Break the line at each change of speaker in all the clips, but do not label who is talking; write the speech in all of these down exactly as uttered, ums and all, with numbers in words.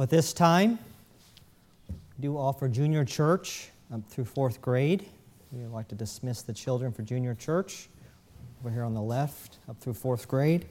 Well, at this time, we do offer junior church up through fourth grade. We would like to dismiss the children for junior church over here on the left, up through fourth grade.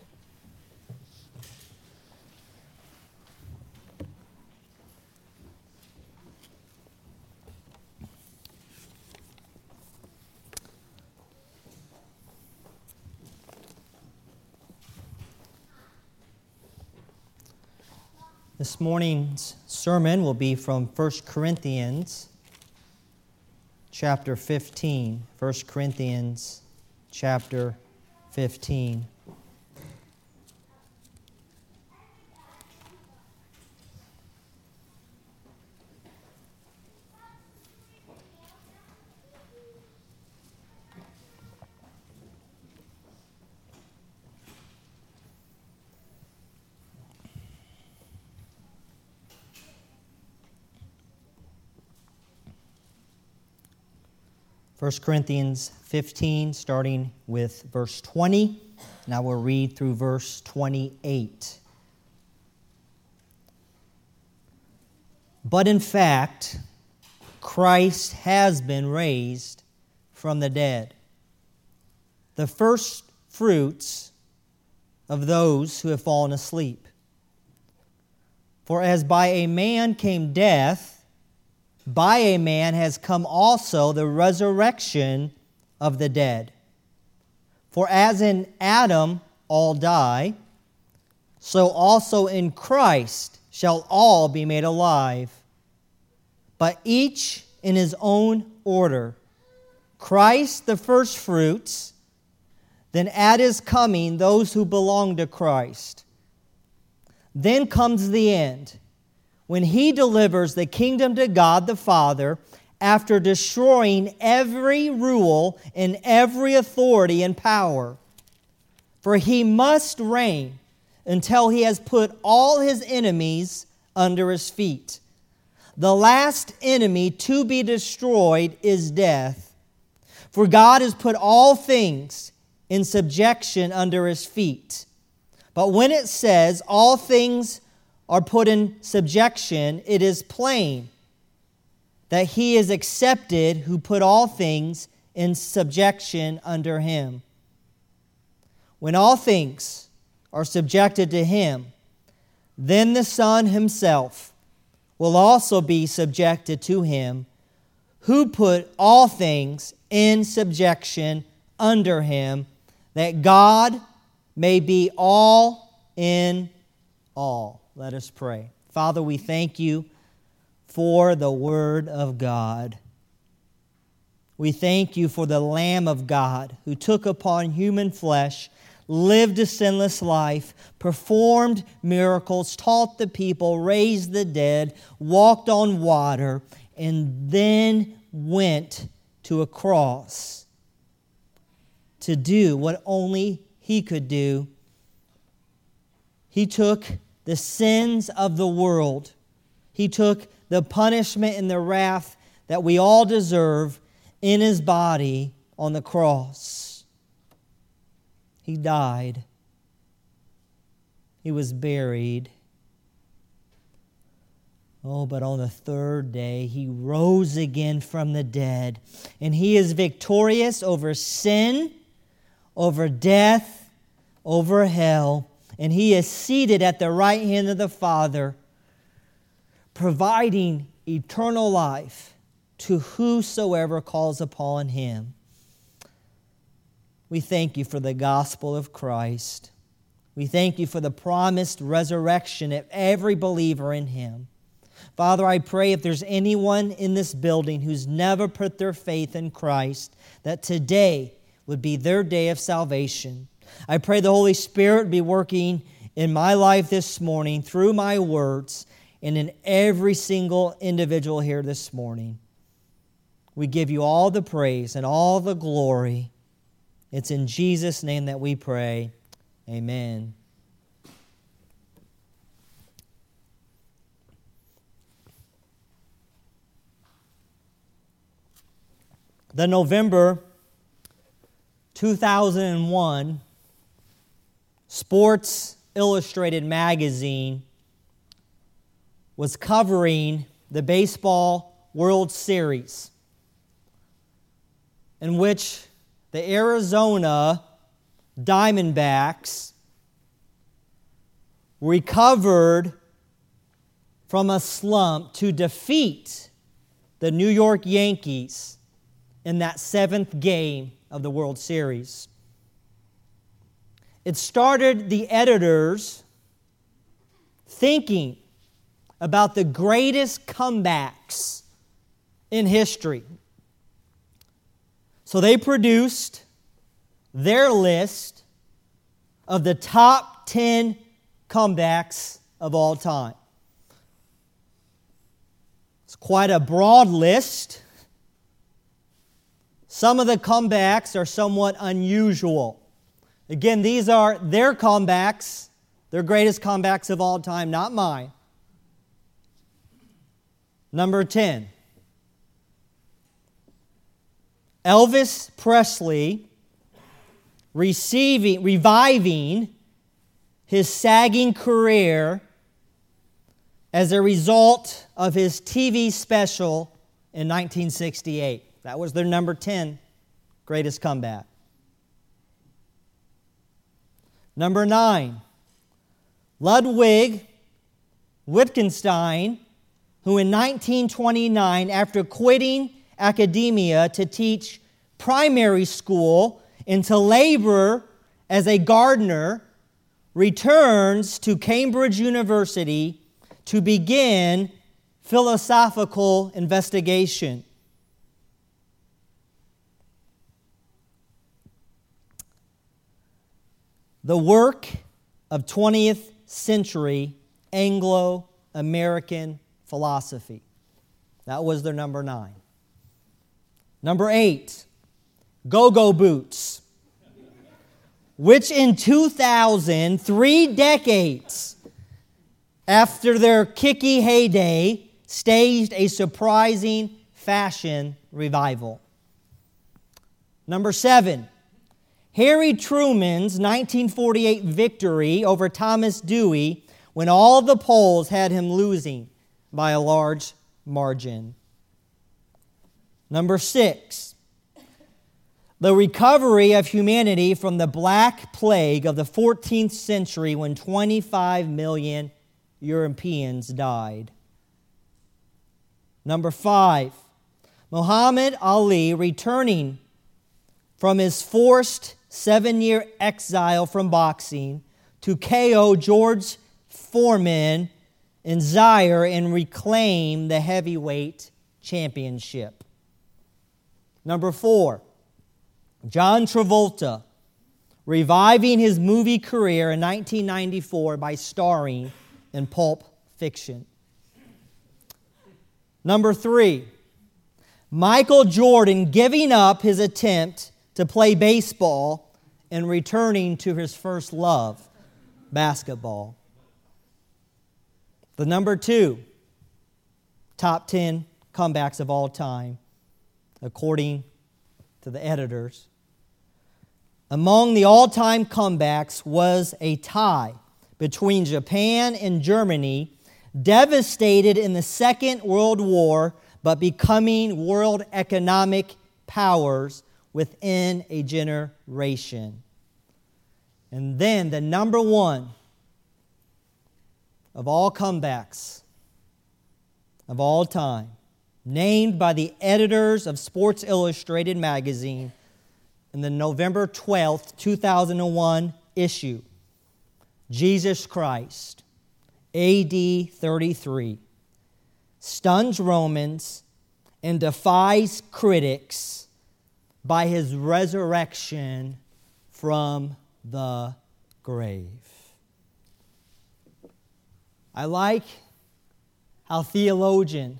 This morning's sermon will be from First Corinthians chapter fifteen. First Corinthians chapter fifteen. First Corinthians fifteen, starting with verse twenty, and I will read through verse twenty-eight. But in fact, Christ has been raised from the dead, the first fruits of those who have fallen asleep. For as by a man came death, by a man has come also the resurrection of the dead. For as in Adam all die, so also in Christ shall all be made alive, but each in his own order. Christ the firstfruits, then at his coming those who belong to Christ. Then comes the end, when he delivers the kingdom to God the Father, after destroying every rule and every authority and power. For he must reign until he has put all his enemies under his feet. The last enemy to be destroyed is death. For God has put all things in subjection under his feet. But when it says all things are put in subjection, it is plain that he is accepted who put all things in subjection under him. When all things are subjected to him, then the Son himself will also be subjected to him, who put all things in subjection under him, that God may be all in all. Let us pray. Father, we thank you for the Word of God. We thank you for the Lamb of God who took upon human flesh, lived a sinless life, performed miracles, taught the people, raised the dead, walked on water, and then went to a cross to do what only He could do. He took the sins of the world. He took the punishment and the wrath that we all deserve in His body on the cross. He died. He was buried. Oh, but on the third day, He rose again from the dead. And He is victorious over sin, over death, over hell. And He is seated at the right hand of the Father, providing eternal life to whosoever calls upon Him. We thank you for the gospel of Christ. We thank you for the promised resurrection of every believer in Him. Father, I pray if there's anyone in this building who's never put their faith in Christ, that today would be their day of salvation. I pray the Holy Spirit be working in my life this morning through my words and in every single individual here this morning. We give you all the praise and all the glory. It's in Jesus' name that we pray. Amen. The November two thousand one Sports Illustrated magazine was covering the Baseball World Series, in which the Arizona Diamondbacks recovered from a slump to defeat the New York Yankees in that seventh game of the World Series. It started the editors thinking about the greatest comebacks in history. So they produced their list of the top ten comebacks of all time. It's quite a broad list. Some of the comebacks are somewhat unusual. Again, these are their comebacks, their greatest comebacks of all time, not mine. Number ten. Elvis Presley receiving, reviving his sagging career as a result of his T V special in nineteen sixty-eight. That was their number ten greatest comeback. Number nine, Ludwig Wittgenstein, who in nineteen twenty-nine, after quitting academia to teach primary school and to labor as a gardener, returns to Cambridge University to begin philosophical investigation. The work of twentieth century Anglo-American philosophy. That was their number nine. Number eight, Go-Go Boots, which in two thousand, three decades after their kicky heyday, staged a surprising fashion revival. Number seven, Harry Truman's nineteen forty-eight victory over Thomas Dewey when all the polls had him losing by a large margin. Number six, the recovery of humanity from the Black Plague of the fourteenth century when twenty-five million Europeans died. Number five, Muhammad Ali returning from his forced seven-year exile from boxing to K O George Foreman in Zaire and reclaim the heavyweight championship. Number four, John Travolta reviving his movie career in nineteen ninety-four by starring in Pulp Fiction. Number three, Michael Jordan giving up his attempt to play baseball and returning to his first love, basketball. The number two, top ten comebacks of all time, according to the editors. Among the all-time comebacks was a tie between Japan and Germany, devastated in the Second World War, but becoming world economic powers within a generation. And then the number one of all comebacks of all time, named by the editors of Sports Illustrated magazine in the November twelfth, two thousand one issue, Jesus Christ, A D thirty-three, stuns Romans and defies critics by his resurrection from the grave. I like how theologian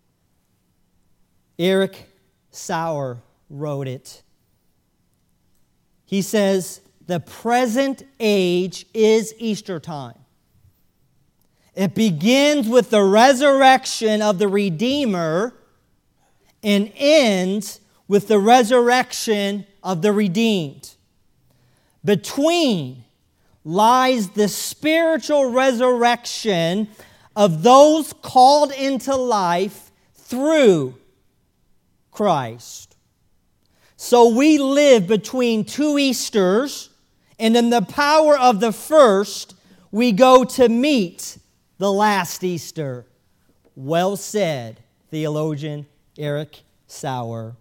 Eric Sauer wrote it. He says, the present age is Easter time. It begins with the resurrection of the Redeemer and ends with the resurrection of the redeemed. Between lies the spiritual resurrection of those called into life through Christ. So we live between two Easters, and in the power of the first, we go to meet the last Easter. Well said, theologian Eric Sauer.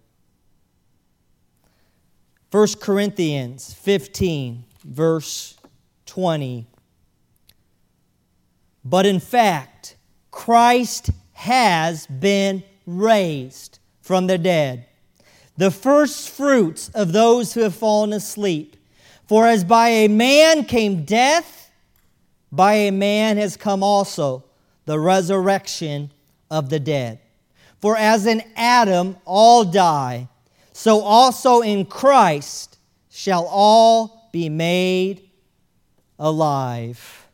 First Corinthians fifteen, verse twenty. But in fact, Christ has been raised from the dead, the first fruits of those who have fallen asleep. For as by a man came death, by a man has come also the resurrection of the dead. For as in Adam all die, so also in Christ shall all be made alive.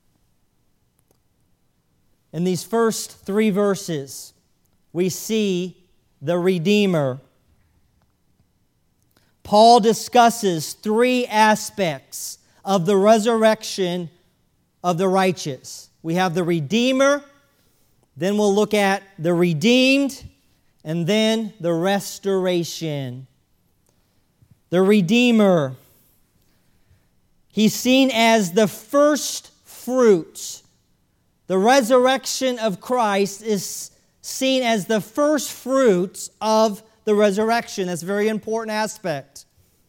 In these first three verses, we see the Redeemer. Paul discusses three aspects of the resurrection of the righteous. We have the Redeemer, then we'll look at the redeemed, and then the restoration. The Redeemer, he's seen as the first fruits. The resurrection of Christ is seen as the first fruits of the resurrection. That's a very important aspect.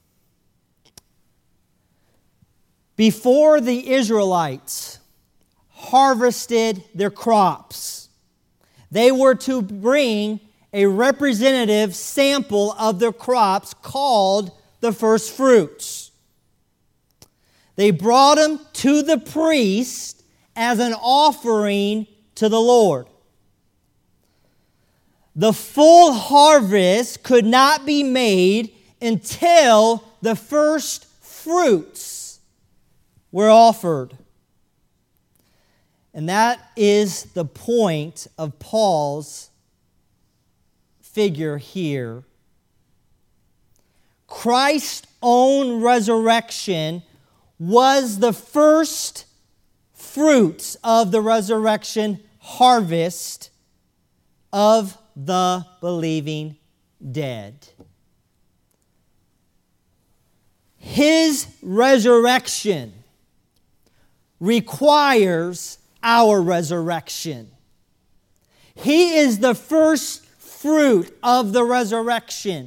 Before the Israelites harvested their crops, they were to bring a representative sample of their crops called the first fruits. They brought them to the priest as an offering to the Lord. The full harvest could not be made until the first fruits were offered. And that is the point of Paul's figure here. Christ's own resurrection was the first fruits of the resurrection harvest of the believing dead. His resurrection requires our resurrection. He is the first fruit of the resurrection.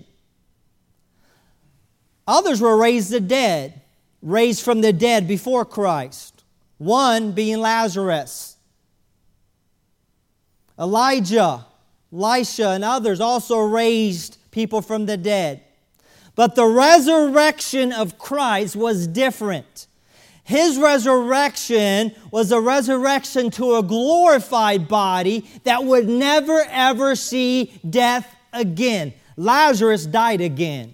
Others were raised the dead, raised from the dead before Christ. One being Lazarus. Elijah, Elisha, and others also raised people from the dead. But the resurrection of Christ was different. His resurrection was a resurrection to a glorified body that would never ever see death again. Lazarus died again.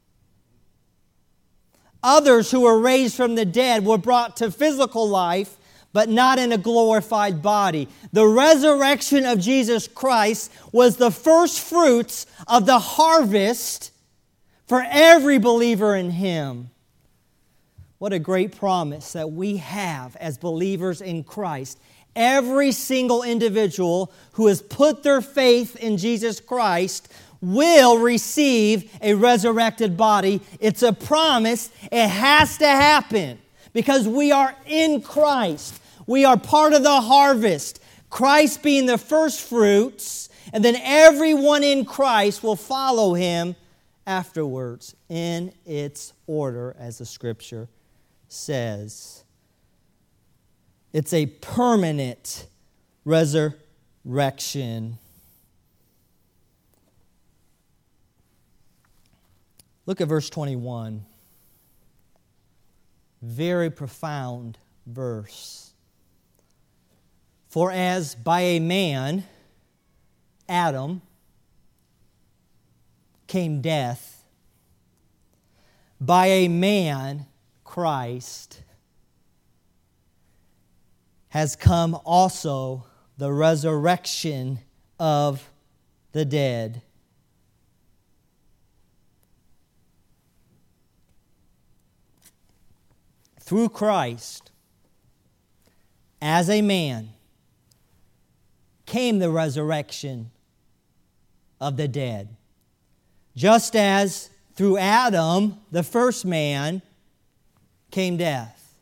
Others who were raised from the dead were brought to physical life, but not in a glorified body. The resurrection of Jesus Christ was the first fruits of the harvest for every believer in Him. What a great promise that we have as believers in Christ. Every single individual who has put their faith in Jesus Christ will receive a resurrected body. It's a promise. It has to happen because we are in Christ. We are part of the harvest. Christ being the first fruits, and then everyone in Christ will follow Him afterwards in its order, as the Scripture says. It's a permanent resurrection. Look at verse twenty-one. Very profound verse. For as by a man, Adam, came death, by a man, Christ, has come also the resurrection of the dead. Through Christ, as a man, came the resurrection of the dead. Just as through Adam, the first man, came death.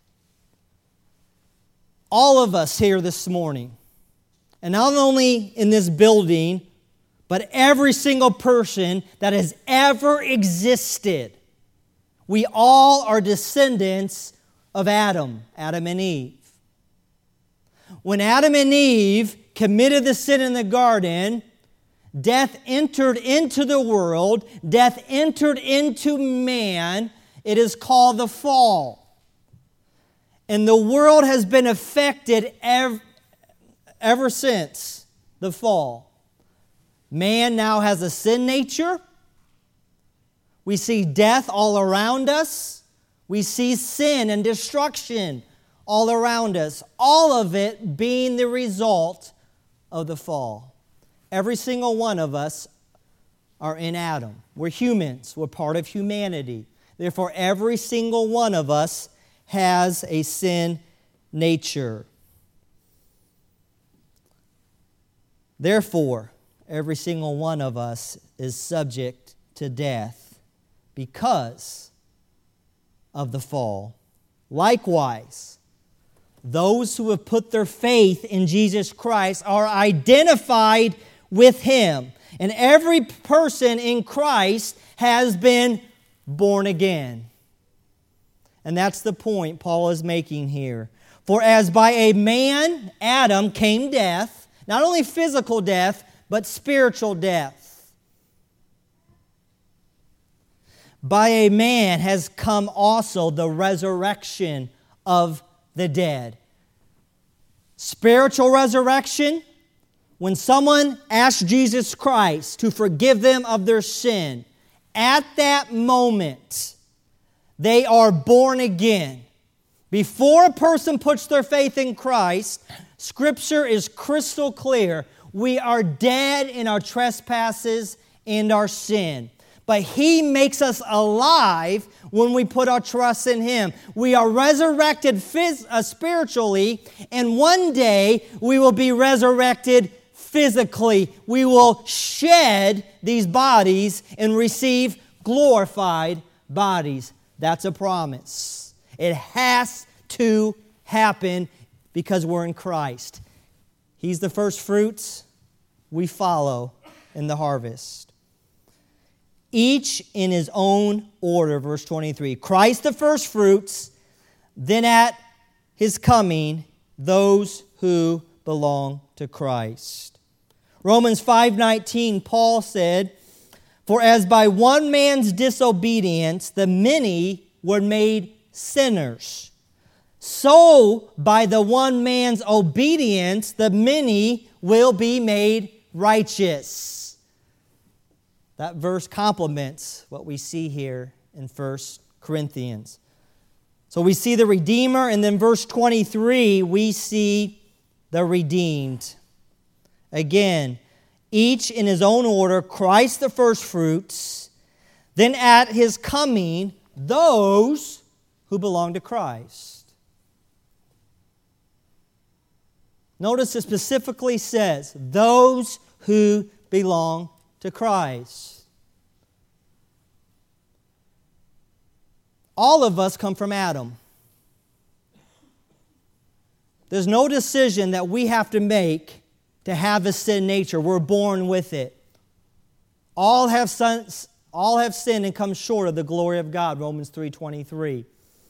All of us here this morning, and not only in this building, but every single person that has ever existed, we all are descendants of Adam, Adam and Eve. When Adam and Eve committed the sin in the garden, death entered into the world, death entered into man. It is called the fall. And the world has been affected ever, ever since the fall. Man now has a sin nature. We see death all around us. We see sin and destruction all around us. All of it being the result of the fall. Every single one of us are in Adam. We're humans. We're part of humanity. Therefore, every single one of us has a sin nature. Therefore, every single one of us is subject to death because of the fall. Likewise, those who have put their faith in Jesus Christ are identified with Him. And every person in Christ has been born again. And that's the point Paul is making here. For as by a man, Adam, came death, not only physical death, but spiritual death. By a man has come also the resurrection of the dead. Spiritual resurrection, when someone asks Jesus Christ to forgive them of their sin, at that moment, they are born again. Before a person puts their faith in Christ, Scripture is crystal clear. We are dead in our trespasses and our sin. But He makes us alive when we put our trust in Him. We are resurrected phys- uh, spiritually, and one day we will be resurrected physically. We will shed these bodies and receive glorified bodies. That's a promise. It has to happen because we're in Christ. He's the first fruits. We follow in the harvest. Each in his own order, verse twenty-three. Christ the first fruits, then at His coming, those who belong to Christ. Romans five nineteen, Paul said, for as by one man's disobedience the many were made sinners, so by the one man's obedience the many will be made righteous. That verse complements what we see here in First Corinthians. So we see the Redeemer, and then verse twenty-three, we see the redeemed. Again, each in his own order, Christ the first fruits, then at His coming, those who belong to Christ. Notice it specifically says, those who belong to Christ. All of us come from Adam. There's no decision that we have to make to have a sin nature. We're born with it. All have sons, all have sinned and come short of the glory of God, Romans three twenty-three.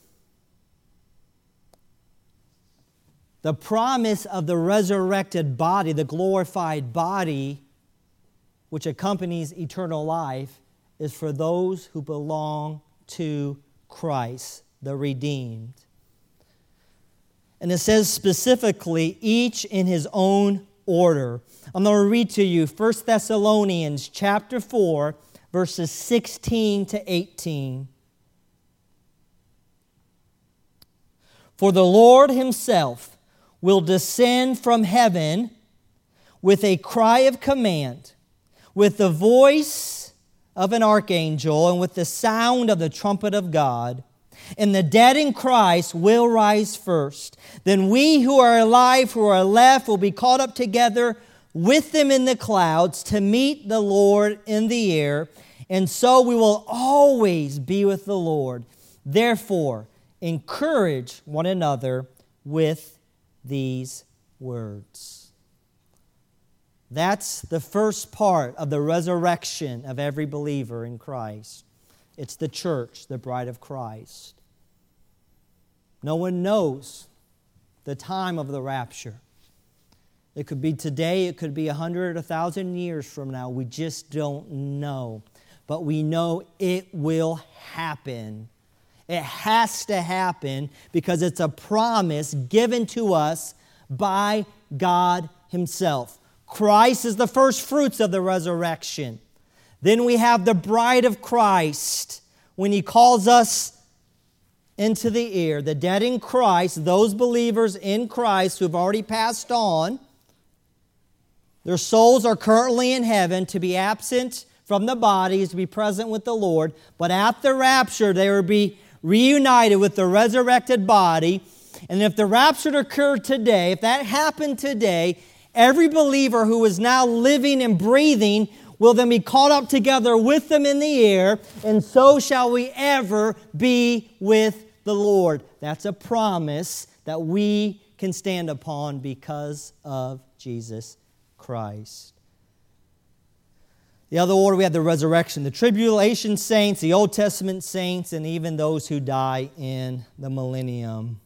The promise of the resurrected body, the glorified body, which accompanies eternal life, is for those who belong to Christ, the redeemed. And it says specifically, each in his own order. I'm going to read to you First Thessalonians chapter four, verses sixteen to eighteen. For the Lord Himself will descend from heaven with a cry of command, with the voice of an archangel, and with the sound of the trumpet of God. And the dead in Christ will rise first. Then we who are alive, who are left, will be caught up together with them in the clouds to meet the Lord in the air, and so we will always be with the Lord. Therefore, encourage one another with these words. That's the first part of the resurrection of every believer in Christ. It's the church, the bride of Christ. No one knows the time of the rapture. It could be today, it could be a hundred, a thousand years from now. We just don't know. But we know it will happen. It has to happen because it's a promise given to us by God Himself. Christ is the first fruits of the resurrection. Then we have the bride of Christ when He calls us into the air. The dead in Christ, those believers in Christ who have already passed on, their souls are currently in heaven to be absent from the bodies, to be present with the Lord. But at the rapture, they will be reunited with the resurrected body. And if the rapture occurred today, if that happened today, every believer who is now living and breathing will then be caught up together with them in the air, and so shall we ever be with the Lord. That's a promise that we can stand upon because of Jesus Christ. The other order, we have the resurrection, the tribulation saints, the Old Testament saints, and even those who die in the millennium.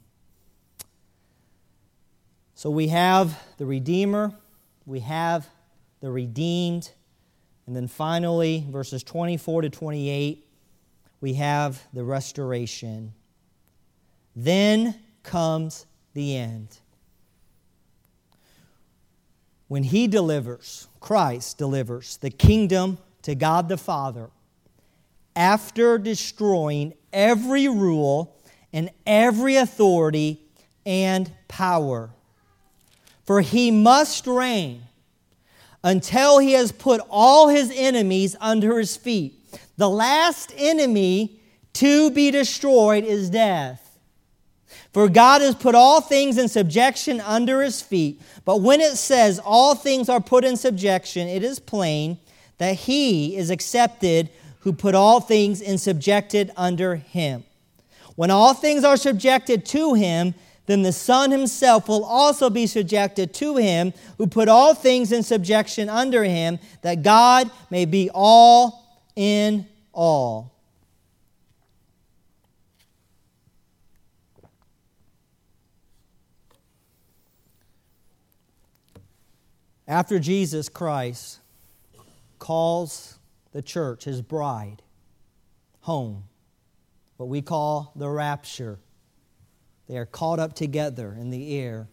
So we have the Redeemer, we have the redeemed, and then finally, verses twenty-four to twenty-eight, we have the restoration. Then comes the end. When He delivers, Christ delivers the kingdom to God the Father, after destroying every rule and every authority and power. For He must reign until He has put all His enemies under His feet. The last enemy to be destroyed is death. For God has put all things in subjection under His feet. But when it says all things are put in subjection, it is plain that He is accepted who put all things in subjected under Him. When all things are subjected to Him, then the Son Himself will also be subjected to Him who put all things in subjection under Him, that God may be all in all. After Jesus Christ calls the church, His bride, home, what we call the rapture, they are caught up together in the air.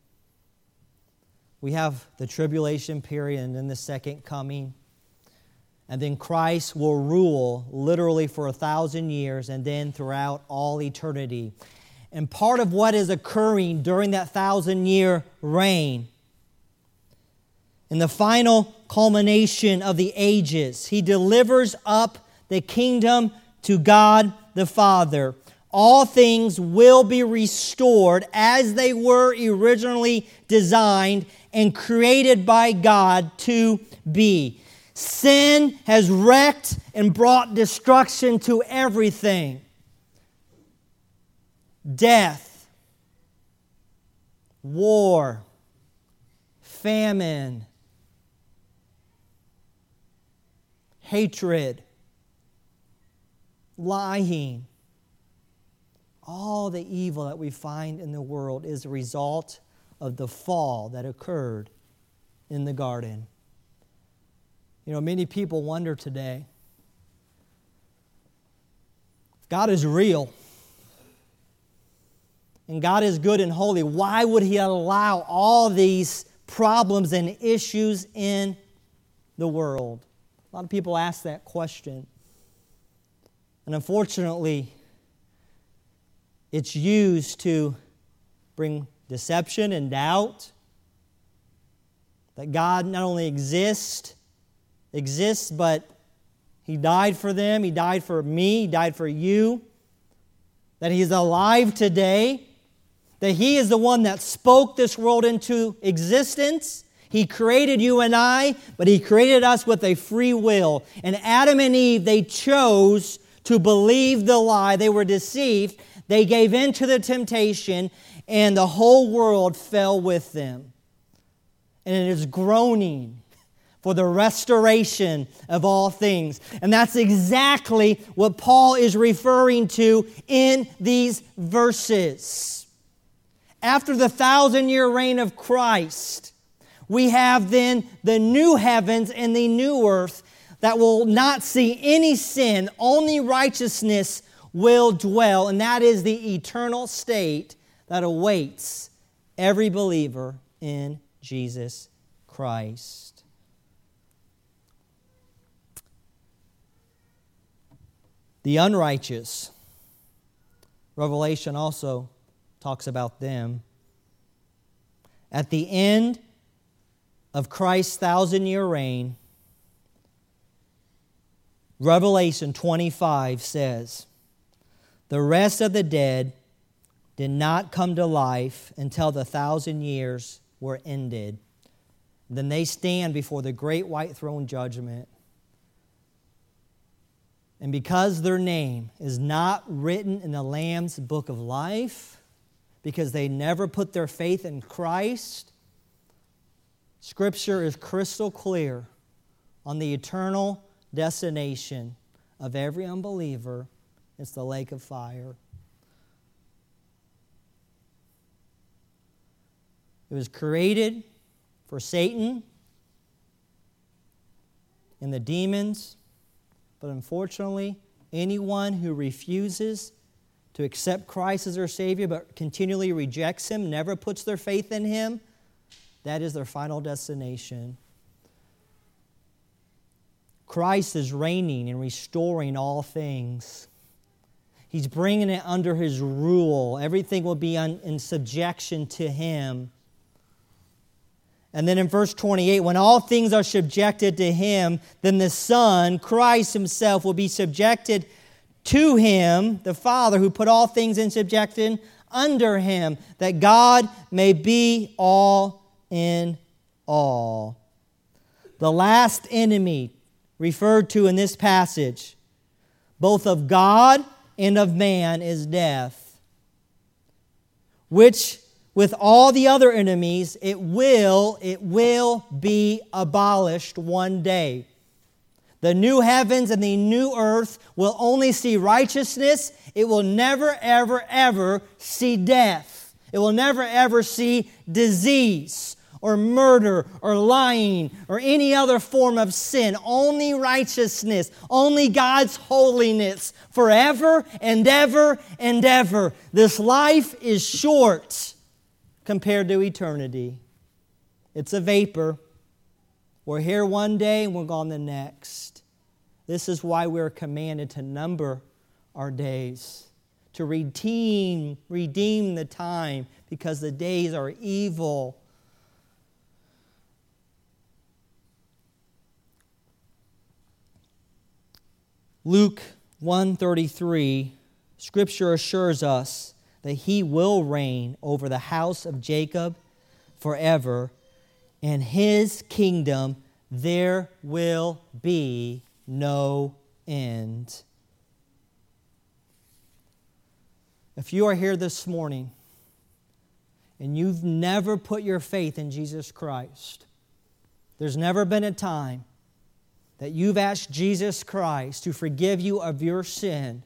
We have the tribulation period and then the second coming. And then Christ will rule literally for a thousand years and then throughout all eternity. And part of what is occurring during that thousand-year reign, in the final culmination of the ages, He delivers up the kingdom to God the Father. All things will be restored as they were originally designed and created by God to be. Sin has wrecked and brought destruction to everything. Death, war, famine, hatred, lying. All the evil that we find in the world is a result of the fall that occurred in the garden. You know, many people wonder today, if God is real and God is good and holy, why would He allow all these problems and issues in the world? A lot of people ask that question. And unfortunately, it's used to bring deception and doubt that God not only exists, exists, but He died for them, He died for me, He died for you, that He is alive today, that He is the one that spoke this world into existence. He created you and I, but He created us with a free will. And Adam and Eve, they chose to believe the lie. They were deceived. They gave in to the temptation, and the whole world fell with them. And it is groaning for the restoration of all things. And that's exactly what Paul is referring to in these verses. After the thousand-year reign of Christ, we have then the new heavens and the new earth that will not see any sin, only righteousness will dwell, and that is the eternal state that awaits every believer in Jesus Christ. The unrighteous, Revelation also talks about them. At the end of Christ's thousand-year reign, Revelation twenty-five says, "The rest of the dead did not come to life until the thousand years were ended. Then they stand before the great white throne judgment. And because their name is not written in the Lamb's book of life, because they never put their faith in Christ, Scripture is crystal clear on the eternal destination of every unbeliever. It's the lake of fire. It was created for Satan and the demons, but unfortunately, anyone who refuses to accept Christ as their Savior but continually rejects Him, never puts their faith in Him, that is their final destination. Christ is reigning and restoring all things. He's bringing it under His rule. Everything will be un, in subjection to Him. And then in verse twenty-eight, when all things are subjected to Him, then the Son, Christ Himself, will be subjected to Him, the Father, who put all things in subjection under Him, that God may be all in all. The last enemy referred to in this passage, both of God and of man, is death, which with all the other enemies, it will, it will be abolished one day. The new heavens and the new earth will only see righteousness. It will never, ever, ever see death. It will never, ever see disease or murder or lying or any other form of sin. Only righteousness, only God's holiness forever and ever and ever. This life is short compared to eternity. It's a vapor. We're here one day and we're gone the next. This is why we're commanded to number our days, to redeem, redeem the time, because the days are evil. Luke one thirty-three, Scripture assures us that He will reign over the house of Jacob forever, and His kingdom there will be no end. If you are here this morning and you've never put your faith in Jesus Christ, there's never been a time that you've asked Jesus Christ to forgive you of your sin,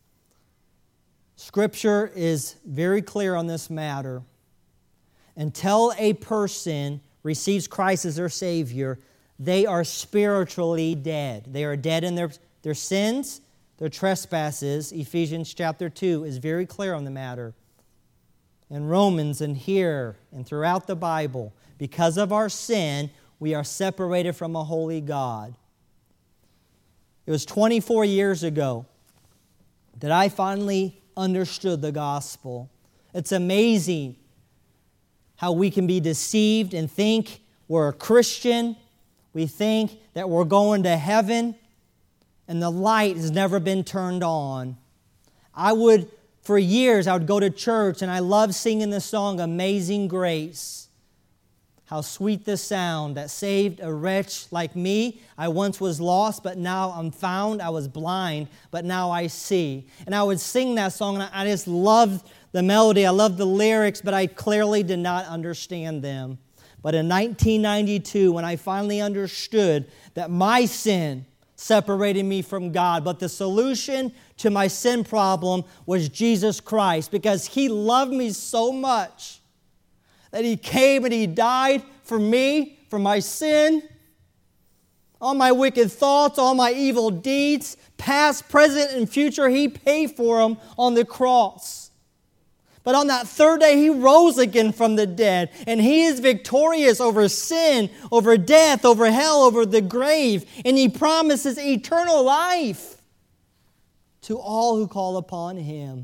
Scripture is very clear on this matter. Until a person receives Christ as their Savior, they are spiritually dead. They are dead in their, their sins, their trespasses. Ephesians chapter two is very clear on the matter. In Romans and here and throughout the Bible, because of our sin, we are separated from a holy God. It was twenty-four years ago that I finally understood the gospel. It's amazing how we can be deceived and think we're a Christian. We think that we're going to heaven, and the light has never been turned on. I would, for years, I would go to church, and I loved singing the song Amazing Grace. How sweet the sound that saved a wretch like me. I once was lost, but now I'm found. I was blind, but now I see. And I would sing that song, and I just loved the melody. I loved the lyrics, but I clearly did not understand them. But in nineteen ninety-two, when I finally understood that my sin separated me from God, but the solution to my sin problem was Jesus Christ, because He loved me so much that He came and He died for me, for my sin, all my wicked thoughts, all my evil deeds, past, present, and future. He paid for them on the cross. But on that third day, He rose again from the dead, and He is victorious over sin, over death, over hell, over the grave, and He promises eternal life to all who call upon Him.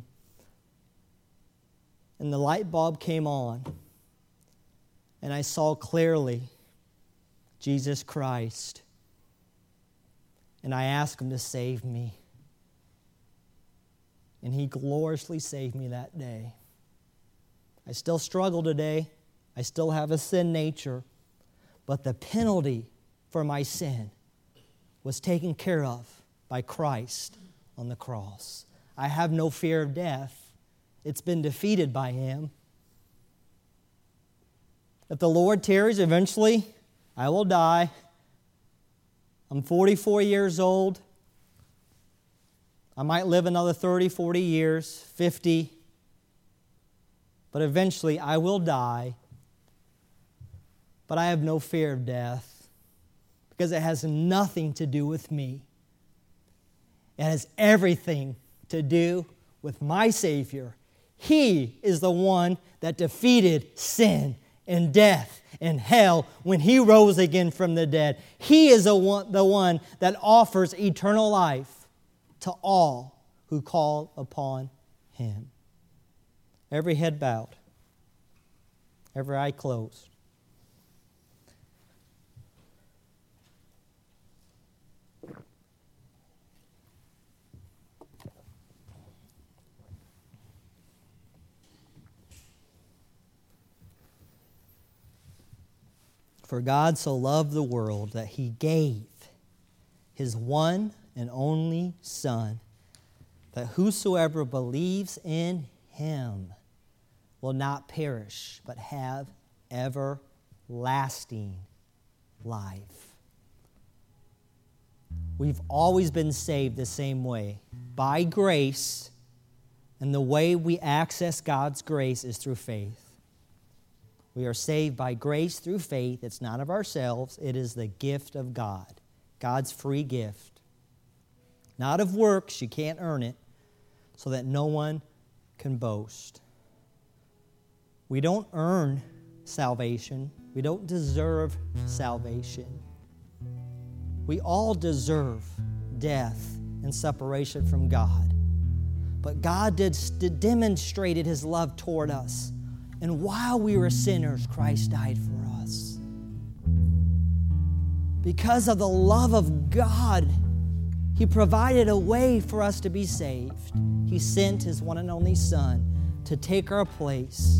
And the light bulb came on. And I saw clearly Jesus Christ. And I asked Him to save me. And He gloriously saved me that day. I still struggle today. I still have a sin nature. But the penalty for my sin was taken care of by Christ on the cross. I have no fear of death. It's been defeated by Him. If the Lord tarries, eventually I will die. I'm forty-four years old. I might live another thirty, forty years, fifty. But eventually I will die. But I have no fear of death, because it has nothing to do with me. It has everything to do with my Savior. He is the one that defeated sin and death and hell when He rose again from the dead. He is the one, the one that offers eternal life to all who call upon Him. Every head bowed, every eye closed. For God so loved the world that He gave His one and only Son, that whosoever believes in Him will not perish, but have everlasting life. We've always been saved the same way, by grace, and the way we access God's grace is through faith. We are saved by grace through faith. It's not of ourselves. It is the gift of God, God's free gift. Not of works, you can't earn it, so that no one can boast. We don't earn salvation. We don't deserve salvation. We all deserve death and separation from God. But God did, did demonstrated His love toward us. And while we were sinners, Christ died for us. Because of the love of God, He provided a way for us to be saved. He sent His one and only Son to take our place.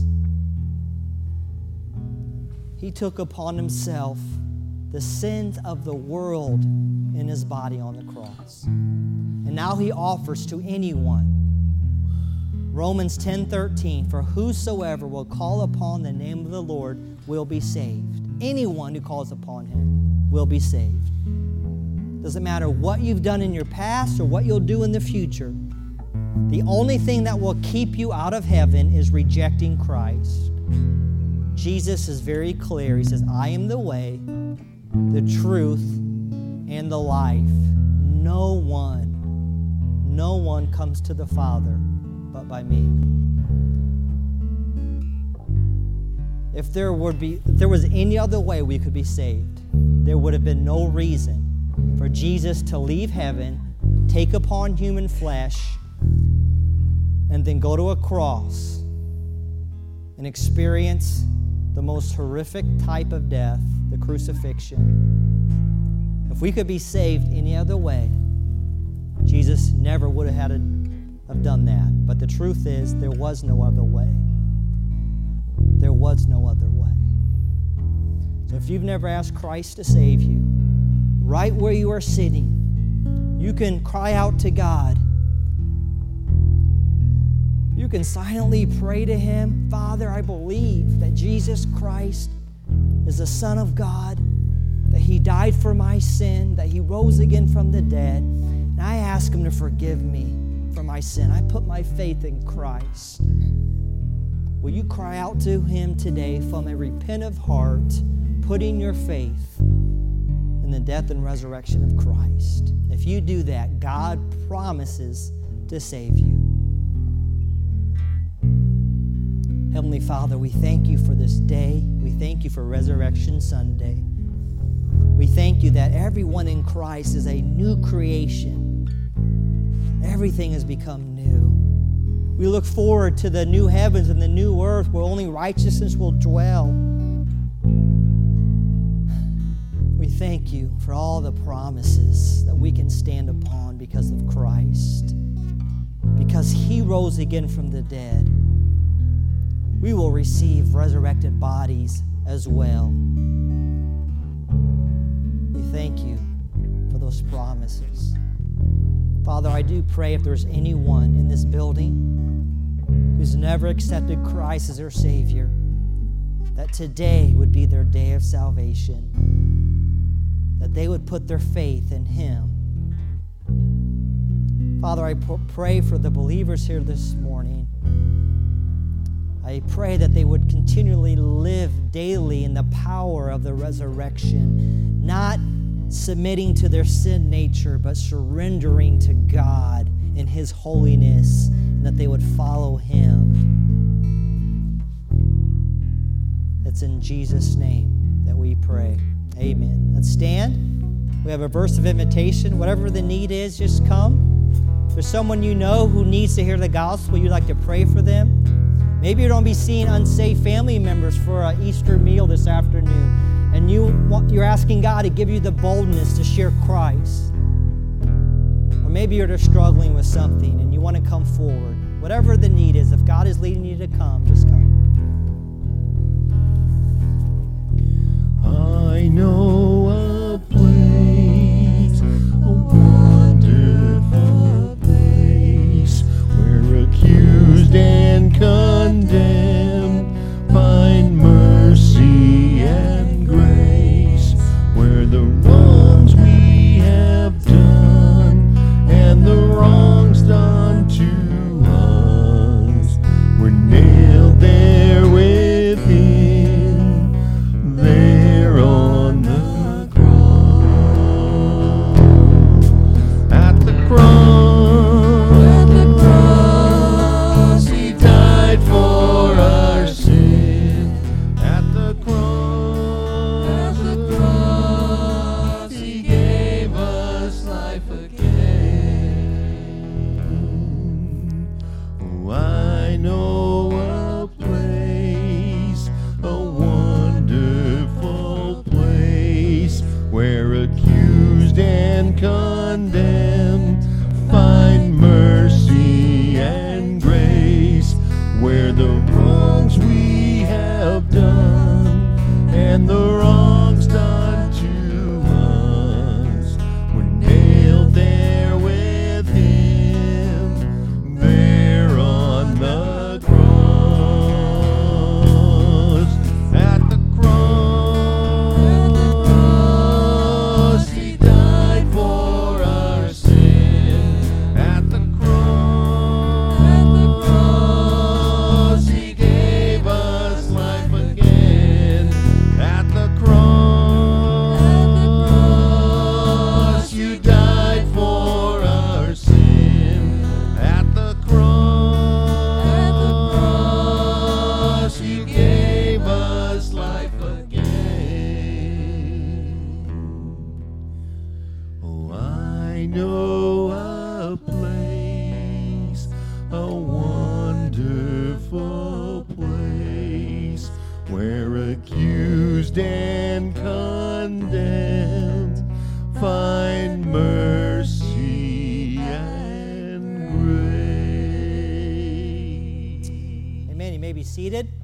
He took upon Himself the sins of the world in His body on the cross. And now He offers to anyone. Romans ten thirteen, for whosoever will call upon the name of the Lord will be saved. Anyone who calls upon Him will be saved. Doesn't matter what you've done in your past or what you'll do in the future. The only thing that will keep you out of heaven is rejecting Christ. Jesus is very clear. He says, I am the way, the truth, and the life. No one, no one comes to the Father but by me. If there would be, if there was any other way we could be saved, there would have been no reason for Jesus to leave heaven, take upon human flesh, and then go to a cross and experience the most horrific type of death, the crucifixion. If we could be saved any other way, Jesus never would have had to have done that. But the truth is, there was no other way. There was no other way. So if you've never asked Christ to save you, right where you are sitting, you can cry out to God. You can silently pray to Him, Father, I believe that Jesus Christ is the Son of God, that He died for my sin, that He rose again from the dead, and I ask Him to forgive me for my sin. I put my faith in Christ. Will you cry out to Him today from a repentant heart, putting your faith in the death and resurrection of Christ? If you do that, God promises to save you. Heavenly Father, we thank you for this day. We thank you for Resurrection Sunday. We thank you that everyone in Christ is a new creation. Everything has become new. We look forward to the new heavens and the new earth where only righteousness will dwell. We thank you for all the promises that we can stand upon because of Christ. Because He rose again from the dead, we will receive resurrected bodies as well. We thank you for those promises. Father, I do pray if there's anyone in this building who's never accepted Christ as their Savior, that today would be their day of salvation, that they would put their faith in Him. Father, I pray for the believers here this morning. I pray that they would continually live daily in the power of the resurrection, not submitting to their sin nature, but surrendering to God in His holiness, and that they would follow Him. It's in Jesus' name that we pray. Amen. Let's stand. We have a verse of invitation. Whatever the need is, just come. If there's someone you know who needs to hear the gospel, you'd like to pray for them. Maybe you're going to be seeing unsaved family members for an Easter meal this afternoon, and you want, you're asking God to give you the boldness to share Christ. Or maybe you're just struggling with something and you want to come forward. Whatever the need is, if God is leading you to come, just come.
I know a place, a wonderful place, where accused and condemned find mercy and grace, where the wrongs we have done and the wrongs done to us were nailed there with Him, there on the cross. At the cross, at the cross, He died for our sin. At the cross, at the cross, He gave us life again. Oh, I know a place, a wonderful place, where accused and condemned find mercy and grace, where the wrongs we have done and the wrongs done to us were nailed there with Him, there on the cross. At the cross, He died for our sin. At the cross, at the cross, He gave us life again. At the cross, at the cross, You died for our sin. At the cross, at the cross, You gave us life again. Oh, I know a place, a wonderful place, where accused and condemned find mercy and grace.
Amen. You may be seated.